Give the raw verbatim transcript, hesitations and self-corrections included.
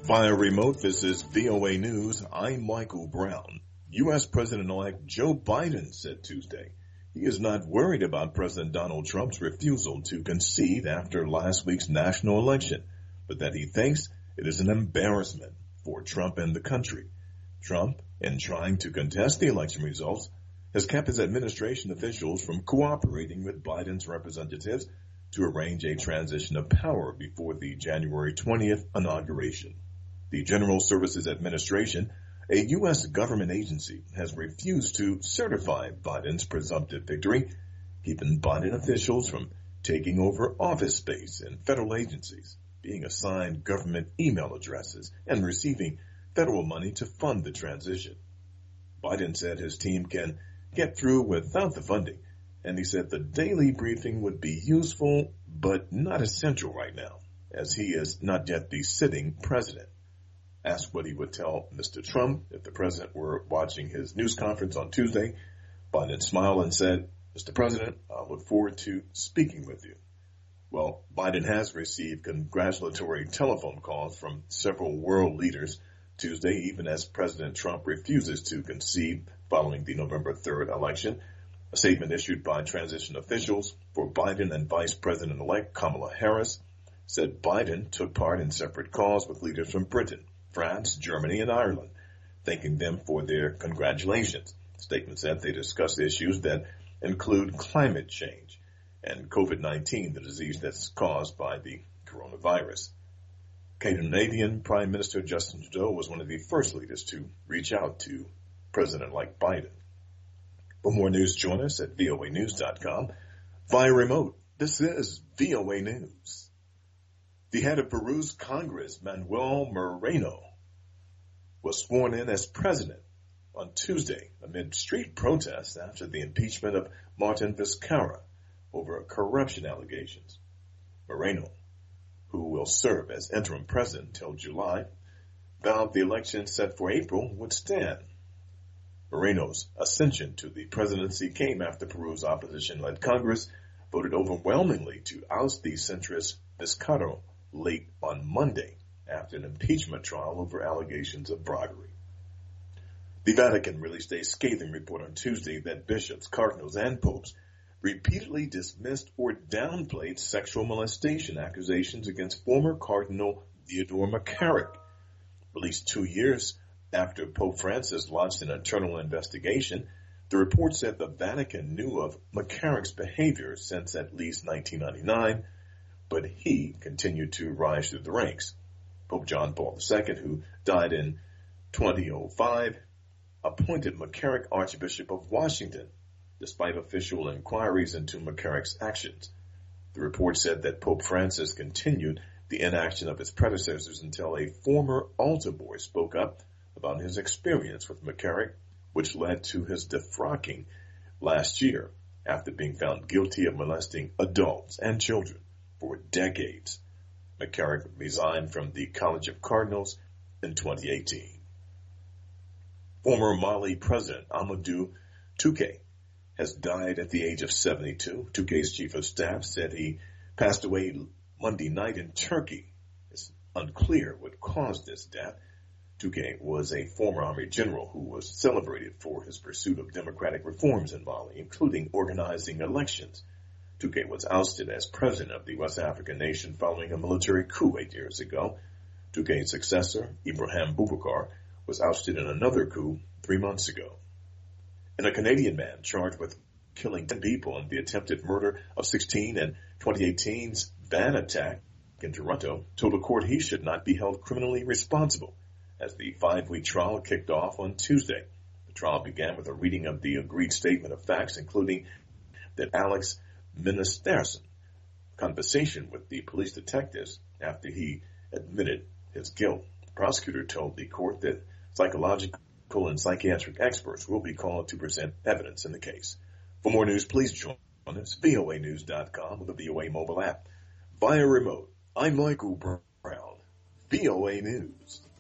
Via remote, this is V O A News. I'm Michael Brown. U S. President-elect Joe Biden said Tuesday he is not worried about President Donald Trump's refusal to concede after last week's national election, but that he thinks it is an embarrassment for Trump and the country. Trump, in trying to contest the election results, has kept his administration officials from cooperating with Biden's representatives to arrange a transition of power before the January twentieth inauguration. The General Services Administration, a U S government agency, has refused to certify Biden's presumptive victory, keeping Biden officials from taking over office space in federal agencies, being assigned government email addresses, and receiving federal money to fund the transition. Biden said his team can get through without the funding, and he said the daily briefing would be useful but not essential right now, as he is not yet the sitting president. Asked what he would tell Mister Trump if the president were watching his news conference on Tuesday, Biden smiled and said, "Mister President, I look forward to speaking with you." Well, Biden has received congratulatory telephone calls from several world leaders Tuesday, even as President Trump refuses to concede following the November third election. A statement issued by transition officials for Biden and Vice President-elect Kamala Harris said Biden took part in separate calls with leaders from Britain, France, Germany, and Ireland, thanking them for their congratulations. The statement said they discussed issues that include climate change and COVID nineteen, the disease that's caused by the coronavirus. Canadian Prime Minister Justin Trudeau was one of the first leaders to reach out to President-elect Biden. For more news, join us at V O A news dot com. Via remote, this is V O A News. The head of Peru's Congress, Manuel Moreno, was sworn in as president on Tuesday amid street protests after the impeachment of Martin Vizcarra over corruption allegations. Moreno, who will serve as interim president until July, vowed the election set for April would stand. Moreno's ascension to the presidency came after Peru's opposition-led Congress voted overwhelmingly to oust the centrist Vizcarra late on Monday after an impeachment trial over allegations of bribery. The Vatican released a scathing report on Tuesday that bishops, cardinals, and popes repeatedly dismissed or downplayed sexual molestation accusations against former Cardinal Theodore McCarrick. Released two years after Pope Francis launched an internal investigation, the report said the Vatican knew of McCarrick's behavior since at least nineteen ninety-nine, but he continued to rise through the ranks. Pope John Paul the Second, who died in twenty oh five, appointed McCarrick Archbishop of Washington, despite official inquiries into McCarrick's actions. The report said that Pope Francis continued the inaction of his predecessors until a former altar boy spoke up about his experience with McCarrick, which led to his defrocking last year after being found guilty of molesting adults and children for decades. McCarrick resigned from the College of Cardinals in twenty eighteen. Former Mali President Amadou Touquet has died at the age of seventy-two. Touquet's chief of staff said he passed away Monday night in Turkey. It's unclear what caused this death. Touquet was a former army general who was celebrated for his pursuit of democratic reforms in Mali, including organizing elections. Touquet was ousted as president of the West African nation following a military coup eight years ago. Touquet's successor, Ibrahim Boubacar, was ousted in another coup three months ago. And a Canadian man charged with killing ten people in the attempted murder of sixteen in twenty eighteen's van attack in Toronto told a court he should not be held criminally responsible as the five-week trial kicked off on Tuesday. The trial began with a reading of the agreed statement of facts, including that Alex Ministerson conversation with the police detectives after he admitted his guilt. The prosecutor told the court that psychological and psychiatric experts will be called to present evidence in the case. For more news, please join us, V O A news dot com, with the V O A mobile app. Via remote, I'm Michael Brown, V O A News.